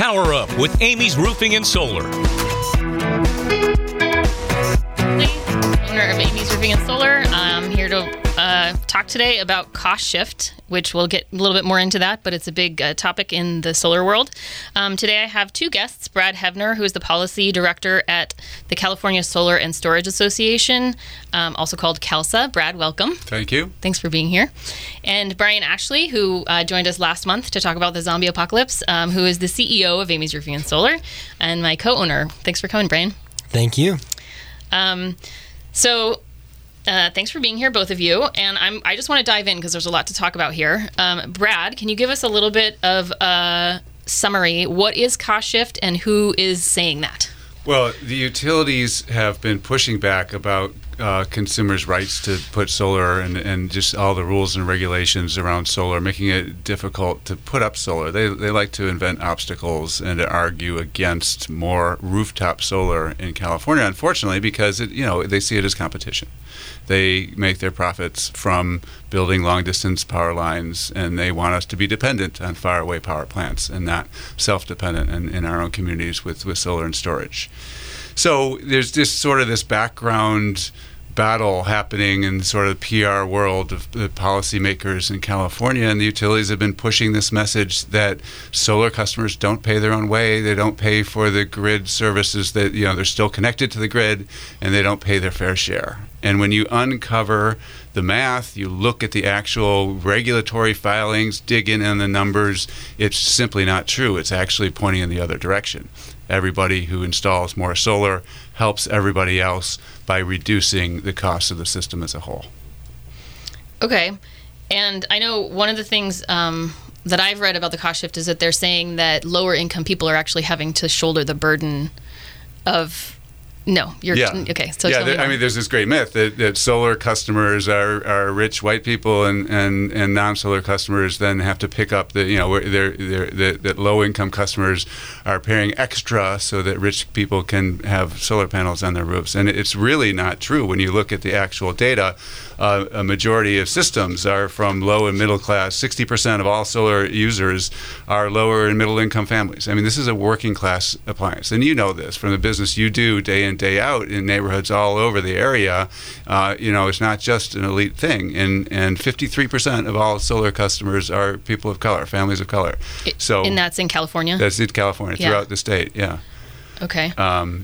Power Up with Amy's Roofing and Solar. Owner of Amy's Roofing and Solar. I'm here to talk today about cost shift, which we'll get a little bit more into that, but it's a big topic in the solar world. Today I have two guests, Brad Hevner, who is the policy director at the California Solar and Storage Association, also called CALSA. Brad, welcome. Thank you. Thanks for being here. And Brian Ashley, who joined us last month to talk about the zombie apocalypse, who is the CEO of Amy's Roofing and Solar, and my co-owner. Thanks for coming, Brian. Thank you. Thanks for being here, both of you. And I just want to dive in because there's a lot to talk about here. Brad, can you give us a little bit of a summary? What is cost shift and who is saying that? Well, the utilities have been pushing back about consumers' rights to put solar and just all the rules and regulations around solar, making it difficult to put up solar. They like to invent obstacles and to argue against more rooftop solar in California, unfortunately, because they see it as competition. They make their profits from building long-distance power lines, and they want us to be dependent on faraway power plants and not self-dependent in our own communities with solar and storage. So there's just sort of this background battle happening in sort of the PR world of the policymakers in California, and the utilities have been pushing this message that solar customers don't pay their own way, they don't pay for the grid services, that they're still connected to the grid, and they don't pay their fair share. And when you uncover the math, you look at the actual regulatory filings, dig in on the numbers, it's simply not true. It's actually pointing in the other direction. Everybody who installs more solar helps everybody else by reducing the cost of the system as a whole. Okay. And I know one of the things that I've read about the cost shift is that they're saying that lower income people are actually having to shoulder the burden of... No, you're okay. So there's this great myth that solar customers are rich white people, and non-solar customers then have to pick up that low income customers are paying extra so that rich people can have solar panels on their roofs, and it's really not true. When you look at the actual data, a majority of systems are from low and middle class. 60% of all solar users are lower and middle income families. I mean, this is a working class appliance, and you know this from the business you do day in, day out in neighborhoods all over the area. It's not just an elite thing, and 53% of all solar customers are people of color, families of color. And that's in California? That's in California, throughout the state, yeah. Okay.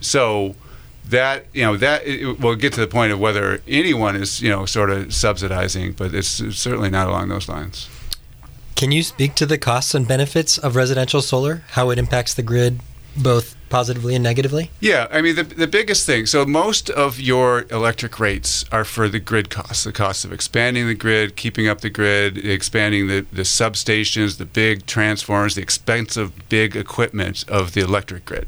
We'll get to the point of whether anyone is, sort of subsidizing, but it's certainly not along those lines. Can you speak to the costs and benefits of residential solar, how it impacts the grid, both positively and negatively? Yeah, I mean, the biggest thing, so most of your electric rates are for the grid costs, the cost of expanding the grid, keeping up the grid, expanding the substations, the big transformers, the expensive big equipment of the electric grid.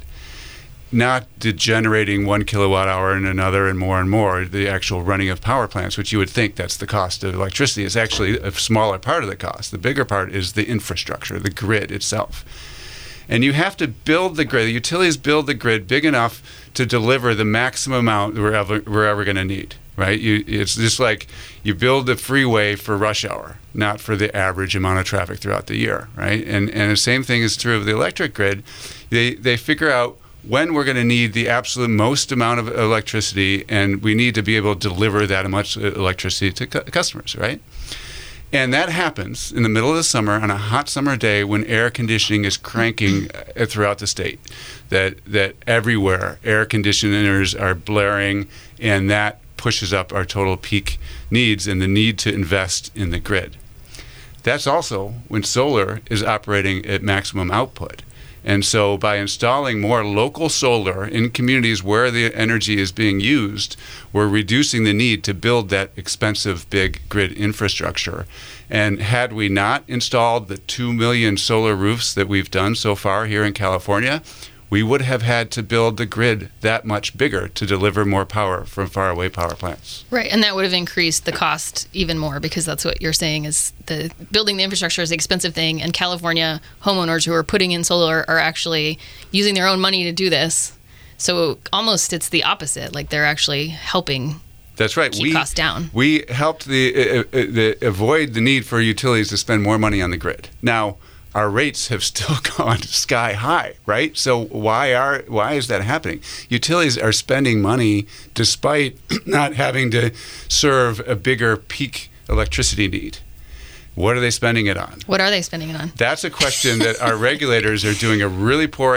Not the generating 1 kilowatt hour and another and more, the actual running of power plants, which you would think that's the cost of electricity. Is actually a smaller part of the cost. The bigger part is the infrastructure, the grid itself. And you have to build the grid. The utilities build the grid big enough to deliver the maximum amount we're ever going to need, right? It's just like you build the freeway for rush hour, not for the average amount of traffic throughout the year, right? And the same thing is true of the electric grid. They figure out when we're going to need the absolute most amount of electricity, and we need to be able to deliver that much electricity to customers, right? And that happens in the middle of the summer on a hot summer day when air conditioning is cranking throughout the state. That everywhere air conditioners are blaring, and that pushes up our total peak needs and the need to invest in the grid. That's also when solar is operating at maximum output. And so by installing more local solar in communities where the energy is being used, we're reducing the need to build that expensive big grid infrastructure. And had we not installed the 2 million solar roofs that we've done so far here in California, we would have had to build the grid that much bigger to deliver more power from faraway power plants. Right, and that would have increased the cost even more, because that's what you're saying is the building the infrastructure is an expensive thing, and California homeowners who are putting in solar are actually using their own money to do this. So almost it's the opposite, like they're actually helping. That's right. Keep costs down. We helped avoid the need for utilities to spend more money on the grid. Now, our rates have still gone sky high, right? So why is that happening? Utilities are spending money despite not having to serve a bigger peak electricity need. What are they spending it on? What are they spending it on? That's a question that our regulators are doing a really poor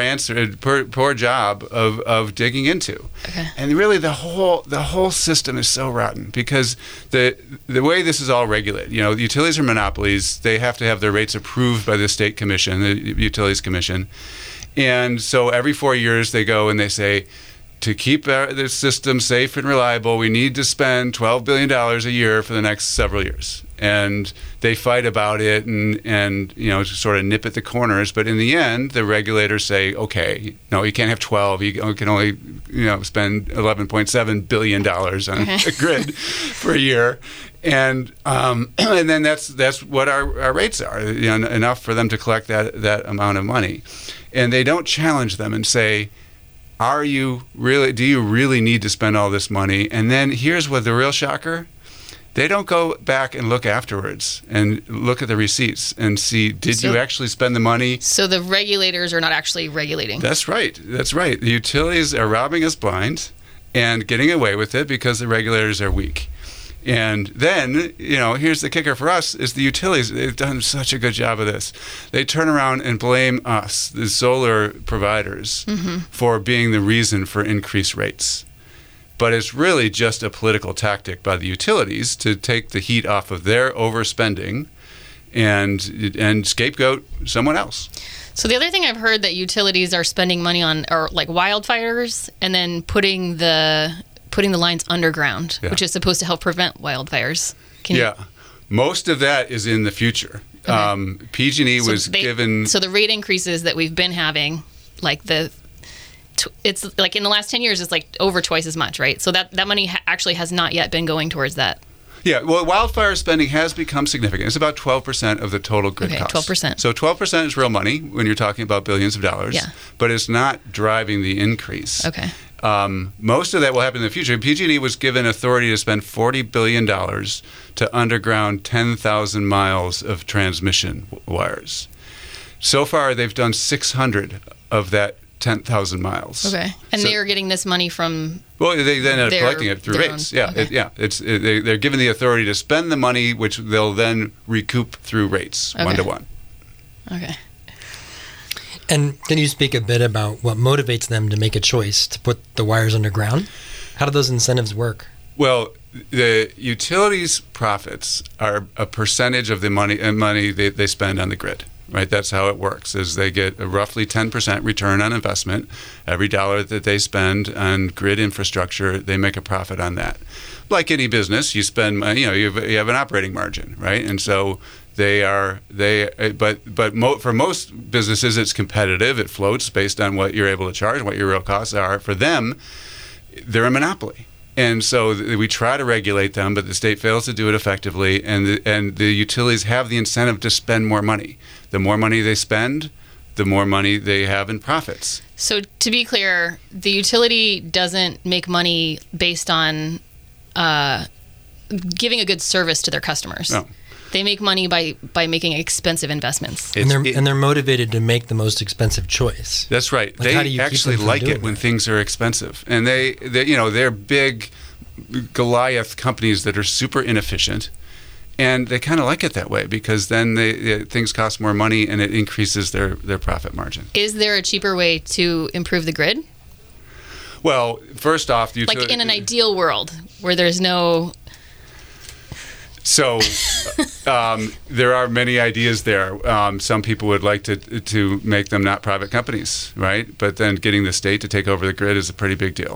job of digging into. Okay. And really, the whole system is so rotten because the way this is all regulated, the utilities are monopolies. They have to have their rates approved by the state commission, the Utilities Commission, and so every 4 years they go and they say, to keep the system safe and reliable, we need to spend $12 billion a year for the next several years. And they fight about it and sort of nip at the corners. But in the end, the regulators say, okay, no, you can't have 12. You can only spend $11.7 billion on a grid for a year. And then that's what our rates are, enough for them to collect that amount of money. And they don't challenge them and say, do you really need to spend all this money? And then here's what the real shocker. They don't go back and look afterwards and look at the receipts and see, did you actually spend the money? So the regulators are not actually regulating. That's right. The utilities are robbing us blind and getting away with it because the regulators are weak. And then, here's the kicker for us, is the utilities. They've done such a good job of this. They turn around and blame us, the solar providers, for being the reason for increased rates. But it's really just a political tactic by the utilities to take the heat off of their overspending and scapegoat someone else. So the other thing I've heard that utilities are spending money on are like wildfires and then putting the lines underground, which is supposed to help prevent wildfires. Most of that is in the future. Okay. PG&E was given... So the rate increases that we've been having, it's like in the last 10 years, it's like over twice as much, right? So that money actually has not yet been going towards that. Yeah, well, wildfire spending has become significant. It's about 12% of the total grid cost. 12%. So 12% is real money when you're talking about billions of dollars, but it's not driving the increase. Okay. Most of that will happen in the future. PG&E was given authority to spend $40 billion to underground 10,000 miles of transmission wires. So far, they've done 600 of that 10,000 miles. Okay. And they are getting this money from... Well, they then end up collecting it through rates. They're given the authority to spend the money, which they'll then recoup through rates, 1-to-1. Okay. And can you speak a bit about what motivates them to make a choice to put the wires underground? How do those incentives work? Well, the utilities' profits are a percentage of the money they spend on the grid. Right, that's how it works. Is they get a roughly 10% return on investment. Every dollar that they spend on grid infrastructure, they make a profit on that. Like any business, you spend, you have an operating margin, right? And so for most businesses, it's competitive. It floats based on what you're able to charge, what your real costs are. For them, they're a monopoly. And so we try to regulate them, but the state fails to do it effectively, and the utilities have the incentive to spend more money. The more money they spend, the more money they have in profits. So to be clear, the utility doesn't make money based on giving a good service to their customers. No. They make money by making expensive investments. And they're motivated to make the most expensive choice. That's right. They actually like it when things are expensive. And they're big Goliath companies that are super inefficient. And they kind of like it that way because then things cost more money and it increases their profit margin. Is there a cheaper way to improve the grid? Well, first off, like in an ideal world where there's no... So there are many ideas there. Some people would like to make them not private companies, right? But then getting the state to take over the grid is a pretty big deal.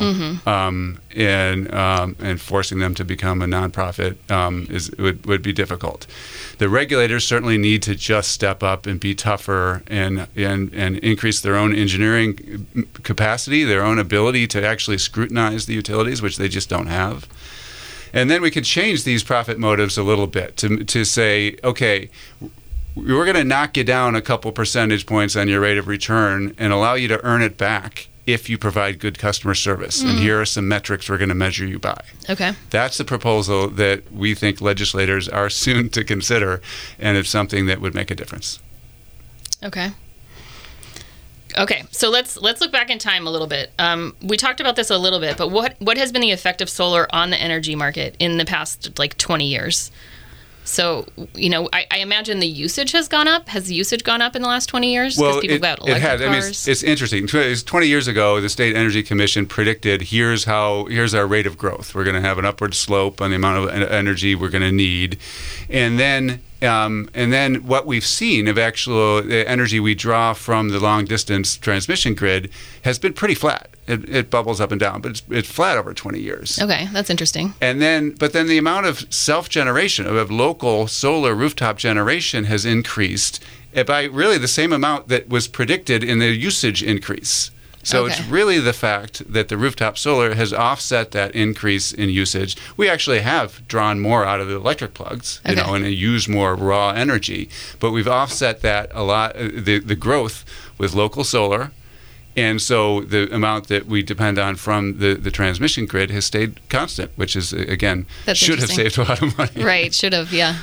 And forcing them to become a nonprofit would be difficult. The regulators certainly need to just step up and be tougher and increase their own engineering capacity, their own ability to actually scrutinize the utilities, which they just don't have. And then we could change these profit motives a little bit to say, okay, we're going to knock you down a couple percentage points on your rate of return and allow you to earn it back if you provide good customer service. And here are some metrics we're going to measure you by. Okay. That's the proposal that we think legislators are soon to consider, and it's something that would make a difference. Okay. Okay, so let's look back in time a little bit. We talked about this a little bit, but what has been the effect of solar on the energy market in the past 20 years? So, I imagine the usage has gone up. Has the usage gone up in the last 20 years? Well, people got electric it has. cars. I mean, it's interesting. 20 years ago, the State Energy Commission predicted here's our rate of growth. We're going to have an upward slope on the amount of energy we're going to need, and then what we've seen of actual energy we draw from the long distance transmission grid has been pretty flat. It bubbles up and down, but it's flat over 20 years. Okay, that's interesting. But then the amount of self-generation, of local solar rooftop generation has increased by really the same amount that was predicted in the usage increase. So It's really the fact that the rooftop solar has offset that increase in usage. We actually have drawn more out of the electric plugs, and used more raw energy, but we've offset that a lot, the growth with local solar. And so the amount that we depend on from the transmission grid has stayed constant, which is, again, should have saved a lot of money. Right, should have, yeah.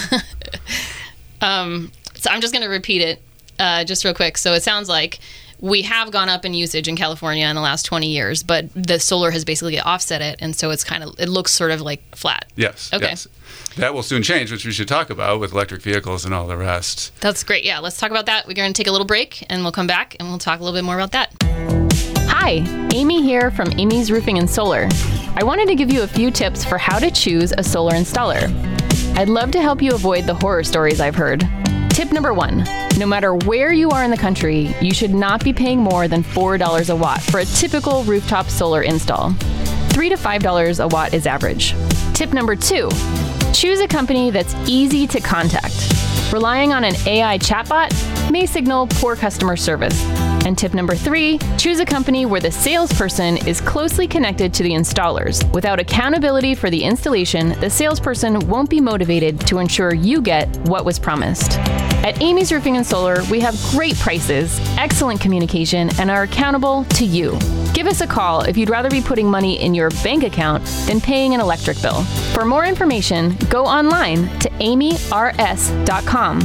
So I'm just going to repeat it just real quick. So it sounds like we have gone up in usage in California in the last 20 years, but the solar has basically offset it, and so it looks sort of like flat. Yes. Okay. Yes. That will soon change, which we should talk about with electric vehicles and all the rest. That's great. Yeah, let's talk about that. We're going to take a little break, and we'll come back, and we'll talk a little bit more about that. Hi, Amy here from Amy's Roofing and Solar. I wanted to give you a few tips for how to choose a solar installer. I'd love to help you avoid the horror stories I've heard. Tip number 1, no matter where you are in the country, you should not be paying more than $4 a watt for a typical rooftop solar install. $3 to $5 a watt is average. Tip number 2, choose a company that's easy to contact. Relying on an AI chatbot may signal poor customer service. And tip number 3, choose a company where the salesperson is closely connected to the installers. Without accountability for the installation, the salesperson won't be motivated to ensure you get what was promised. At Amy's Roofing and Solar, we have great prices, excellent communication, and are accountable to you. Give us a call if you'd rather be putting money in your bank account than paying an electric bill. For more information, go online to amyrs.com,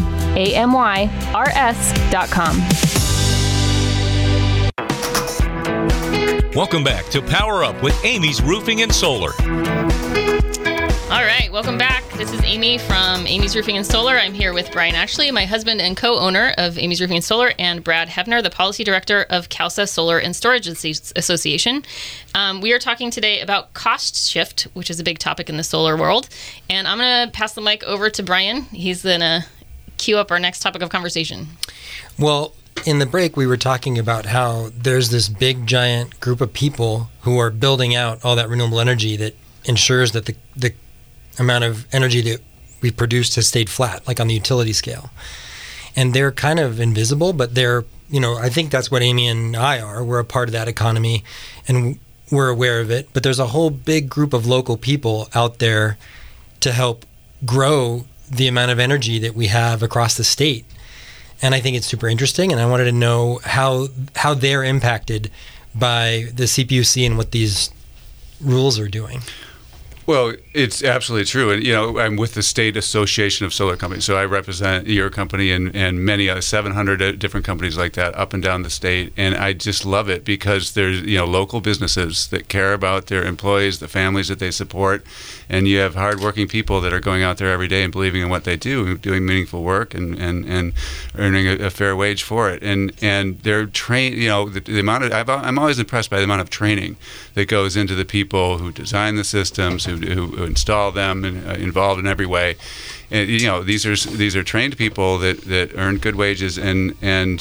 AMYRS.com. Welcome back to Power Up with Amy's Roofing and Solar. All right, welcome back. This is Amy from Amy's Roofing and Solar. I'm here with Brian Ashley, my husband and co-owner of Amy's Roofing and Solar, and Brad Hebner, the policy director of CalSA Solar and Storage Association. We are talking today about cost shift, which is a big topic in the solar world. And I'm going to pass the mic over to Brian. He's going to cue up our next topic of conversation. Well, in the break, we were talking about how there's this big, giant group of people who are building out all that renewable energy that ensures that the amount of energy that we produced has stayed flat, like on the utility scale. And they're kind of invisible, but they're, I think that's what Amy and I are. We're a part of that economy, and we're aware of it. But there's a whole big group of local people out there to help grow the amount of energy that we have across the state. And I think it's super interesting, and I wanted to know how they're impacted by the CPUC and what these rules are doing. Well, it's absolutely true. And, I'm with the State Association of Solar Companies. So I represent your company and many other 700 different companies like that up and down the state. And I just love it because there's, local businesses that care about their employees, the families that they support. And you have hardworking people that are going out there every day and believing in what they do, doing meaningful work and earning a fair wage for it. And they're trained, the amount of, I'm always impressed by the amount of training that goes into the people who design the systems, who install them, and involved in every way. And, these are trained people that earn good wages and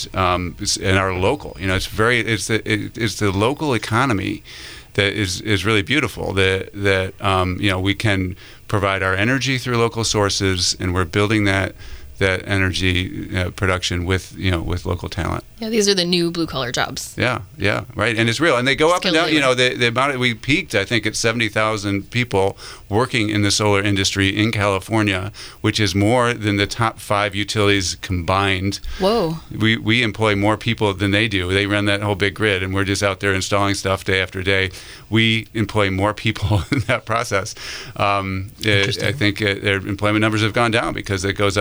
are local. It's the local economy that is really beautiful. That we can provide our energy through local sources, and we're building that energy production with local talent. Yeah, these are the new blue-collar jobs. Yeah, right. And it's real. And they go up and down. The amount we peaked, I think, at 70,000 people working in the solar industry in California, which is more than the top 5 utilities combined. Whoa. We employ more people than they do. They run that whole big grid, and we're just out there installing stuff day after day. We employ more people in that process. I think their employment numbers have gone down because it goes up and down with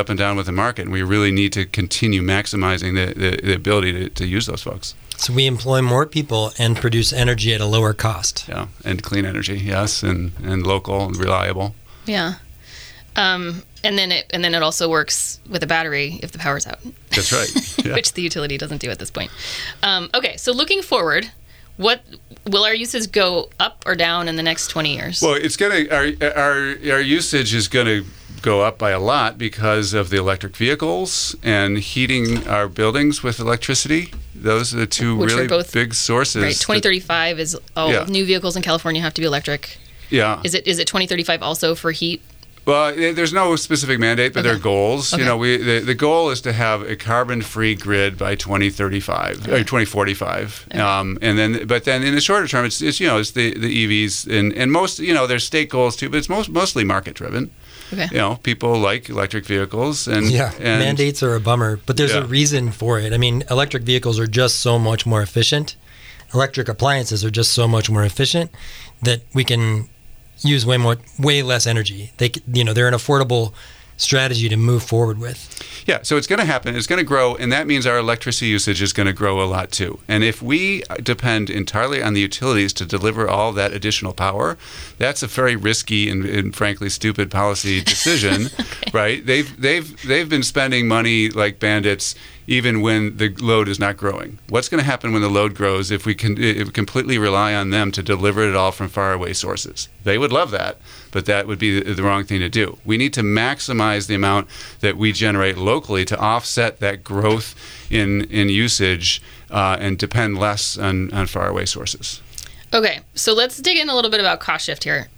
with the market, and we really need to continue maximizing the ability to use those folks. So we employ more people and produce energy at a lower cost. Yeah, and clean energy, yes, and local and reliable. Yeah. And then it also works with a battery if the power's out. That's right. Yeah. Which the utility doesn't do at this point. Okay, so looking forward, what will our usage go up or down in the next 20 years? Well, it's going to our usage is going to go up by a lot because of the electric vehicles and heating our buildings with electricity. Those are the two Which really are both, big sources. Right, 2035 is new vehicles in California have to be electric. Yeah. Is it 2035 also for heat? Well, there's no specific mandate, but there are goals. Okay. You know, the goal is to have a carbon-free grid by 2035 or 2045. Okay. But then in the shorter term, it's the EVs and most, there's state goals too, but it's mostly market-driven. Okay. People like electric vehicles and mandates are a bummer, but there's a reason for it. I mean, electric vehicles are just so much more efficient. Electric appliances are just so much more efficient that we can use way less energy. They're an affordable strategy to move forward with. Yeah, so it's going to happen. It's going to grow, and that means our electricity usage is going to grow a lot too. And if we depend entirely on the utilities to deliver all that additional power, that's a very risky and frankly stupid policy decision, okay. Right? They've been spending money like bandits even when the load is not growing. What's going to happen when the load grows if we completely rely on them to deliver it all from faraway sources? They would love that, but that would be the wrong thing to do. We need to maximize the amount that we generate locally to offset that growth in usage and depend less on faraway sources. Okay, so let's dig in a little bit about cost shift here.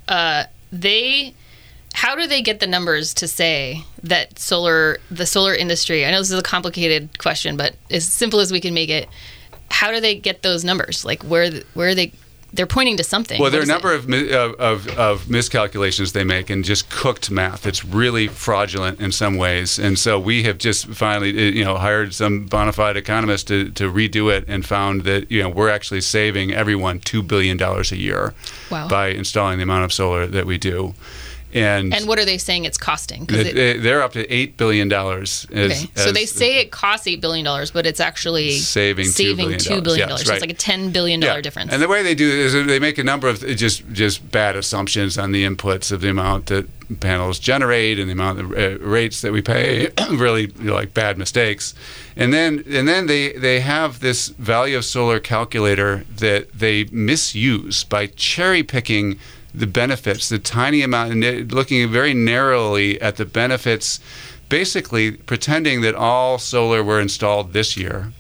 How do they get the numbers to say that the solar industry, I know this is a complicated question, but as simple as we can make it, how do they get those numbers? Like where are they're pointing to something. Well, there are a number of miscalculations they make and just cooked math. It's really fraudulent in some ways. And so we have just finally, hired some bona fide economist to redo it and found that, we're actually saving everyone $2 billion a year by installing the amount of solar that we do. And what are they saying it's costing? They're up to $8 billion. So they say it costs $8 billion, but it's actually saving $2 billion. Yes, so it's like a $10 billion difference. And the way they do it is they make a number of just bad assumptions on the inputs of the amount that panels generate and the amount of rates that we pay, really like bad mistakes. And then they have this value of solar calculator that they misuse by cherry picking the benefits, the tiny amount, looking very narrowly at the benefits, basically pretending that all solar were installed this year,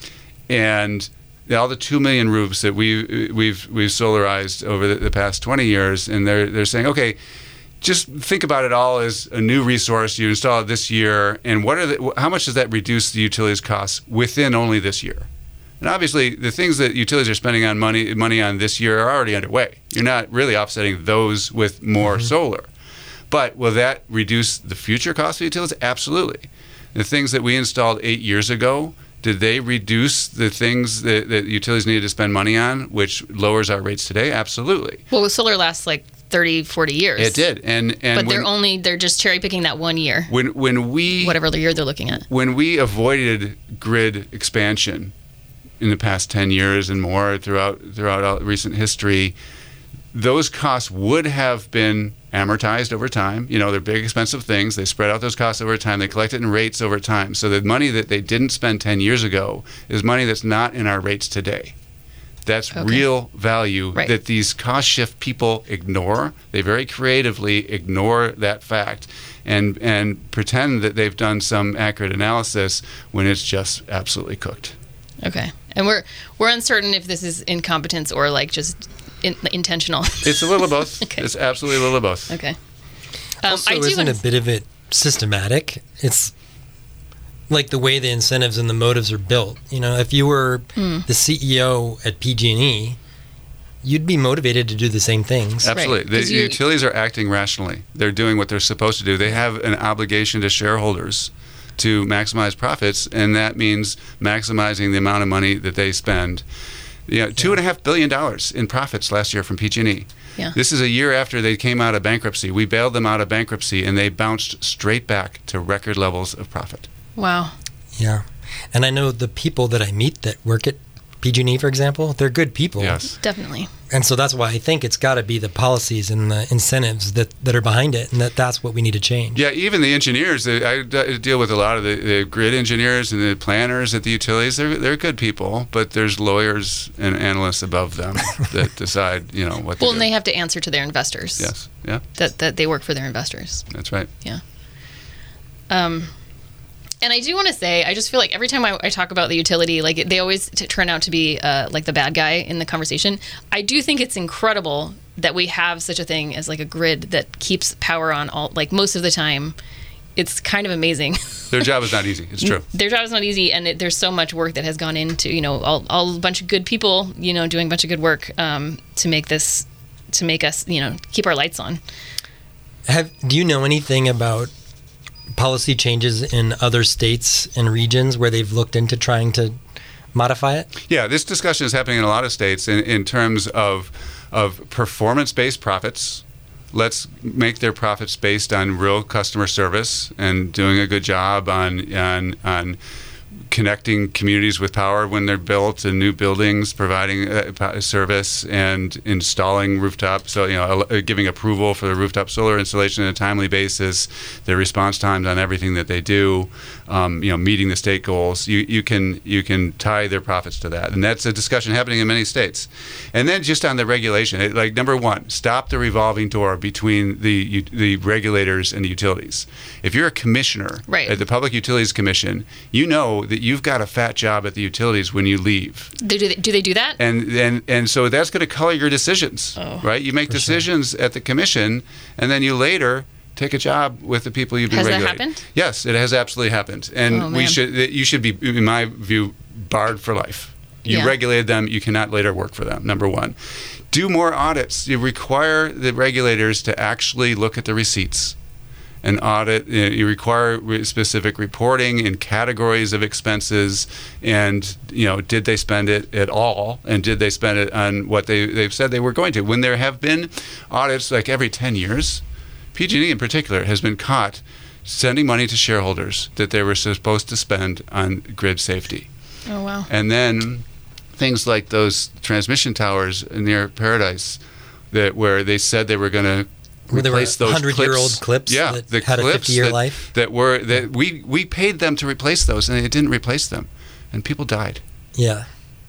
and all the 2 million roofs that we've solarized over the past 20 years, and they're saying, okay, just think about it all as a new resource you install it this year, and how much does that reduce the utilities costs within only this year? And obviously, the things that utilities are spending on money on this year are already underway. You're not really offsetting those with more solar. But will that reduce the future cost of utilities? Absolutely. The things that we installed 8 years ago, did they reduce the things that utilities needed to spend money on, which lowers our rates today? Absolutely. Well, solar lasts like 30, 40 years. It did. But they're just cherry picking that 1 year. When we whatever the year they're looking at. When we avoided grid expansion in the past 10 years and more throughout recent history, those costs would have been amortized over time. They're big, expensive things. They spread out those costs over time. They collect it in rates over time. So the money that they didn't spend 10 years ago is money that's not in our rates today. That's real value that these cost shift people ignore. They very creatively ignore that fact and pretend that they've done some accurate analysis when it's just absolutely cooked. Okay. And we're uncertain if this is incompetence or like just intentional. It's a little of both. Okay. It's absolutely a little of both. Okay. Also, isn't a bit of it systematic? It's like the way the incentives and the motives are built. If you were the CEO at PG&E, you'd be motivated to do the same things. Absolutely. Right. The utilities are acting rationally. They're doing what they're supposed to do. They have an obligation to shareholders to maximize profits, and that means maximizing the amount of money that they spend. Yeah, $2.5 billion in profits last year from PG&E. Yeah. This is a year after they came out of bankruptcy. We bailed them out of bankruptcy, and they bounced straight back to record levels of profit. Wow. Yeah. And I know the people that I meet that work at PG&E, for example, they're good people. Yes. Definitely. And so that's why I think it's got to be the policies and the incentives that are behind it, and that's what we need to change. Yeah, even the engineers. I deal with a lot of the grid engineers and the planners at the utilities. They're good people, but there's lawyers and analysts above them that decide, what to do. Well, and they have to answer to their investors. Yes. Yeah. That they work for their investors. That's right. Yeah. And I do want to say, I just feel like every time I talk about the utility, like they always turn out to be like the bad guy in the conversation. I do think it's incredible that we have such a thing as like a grid that keeps power on all, like most of the time. It's kind of amazing. Their job is not easy. It's true. Their job is not easy, and there's so much work that has gone into, all a bunch of good people, doing a bunch of good work to make us, keep our lights on. Do you know anything about policy changes in other states and regions where they've looked into trying to modify it? Yeah, this discussion is happening in a lot of states in terms of performance-based profits. Let's make their profits based on real customer service and doing a good job on connecting communities with power when they're built and new buildings, providing service and installing rooftop. So, giving approval for the rooftop solar installation on a timely basis, their response times on everything that they do, meeting the state goals. You can tie their profits to that, and that's a discussion happening in many states. And then just on the regulation, number one, stop the revolving door between the regulators and the utilities. If you're a commissioner at the Public Utilities Commission, you know that you've got a fat job at the utilities when you leave. Do they do that? And so that's going to color your decisions, right? You make decisions at the commission, and then you later take a job with the people you've been regulating. Has that happened? Yes, it has absolutely happened. And you should be, in my view, barred for life. You regulated them, you cannot later work for them, number one. Do more audits. You require the regulators to actually look at the receipts and audit. You require specific reporting in categories of expenses, and did they spend it at all, and did they spend it on what they've said they were going to. When there have been audits like every 10 years, PG&E in particular has been caught sending money to shareholders that they were supposed to spend on grid safety. Oh, wow. And then things like those transmission towers near Paradise where they said they were going to replace those 100-year-old clips that had a 50-year life. We paid them to replace those, and they didn't replace them, and people died. Yeah.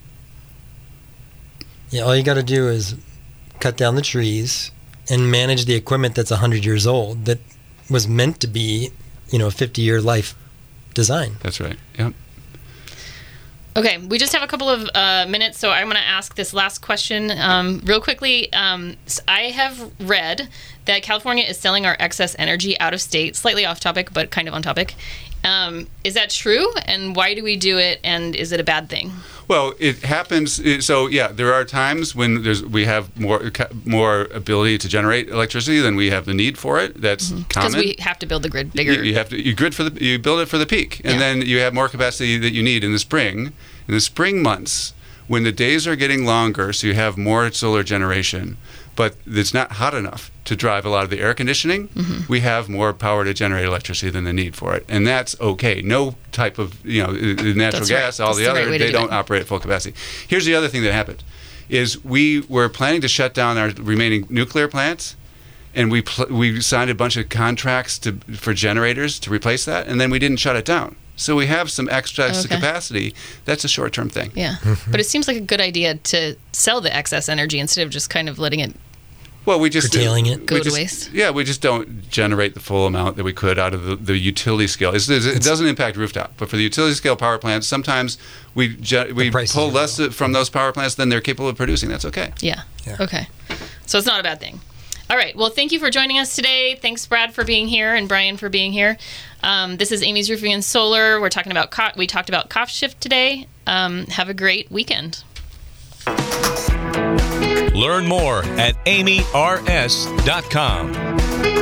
Yeah, all you got to do is cut down the trees and manage the equipment that's 100 years old that was meant to be, a 50-year life design. That's right. Yep. Okay, we just have a couple of minutes, so I'm going to ask this last question real quickly. I have read that California is selling our excess energy out of state, slightly off topic, but kind of on topic. Is that true? And why do we do it? And is it a bad thing? Well, it happens. There are times when we have more ability to generate electricity than we have the need for it. That's common. Because we have to build the grid bigger. You build it for the peak, and then you have more capacity that you need in the spring. In the spring months, when the days are getting longer, so you have more solar generation, but it's not hot enough to drive a lot of the air conditioning, we have more power to generate electricity than the need for it. And that's okay. No type of, natural gas, all the other, they don't operate at full capacity. Here's the other thing that happened, is we were planning to shut down our remaining nuclear plants, and we signed a bunch of contracts for generators to replace that, and then we didn't shut it down. So we have some excess capacity. That's a short-term thing. Yeah, but it seems like a good idea to sell the excess energy instead of just kind of letting it curtailing it. Go to waste. Yeah, we just don't generate the full amount that we could out of the utility scale. It doesn't impact rooftop, but for the utility scale power plants, sometimes we pull less from those power plants than they're capable of producing. That's okay. Yeah. Okay. So it's not a bad thing. All right. Well, thank you for joining us today. Thanks, Brad, for being here, and Brian for being here. This is Amy's Roofing and Solar. We talked about cost shift today. Have a great weekend. Learn more at amyrs.com.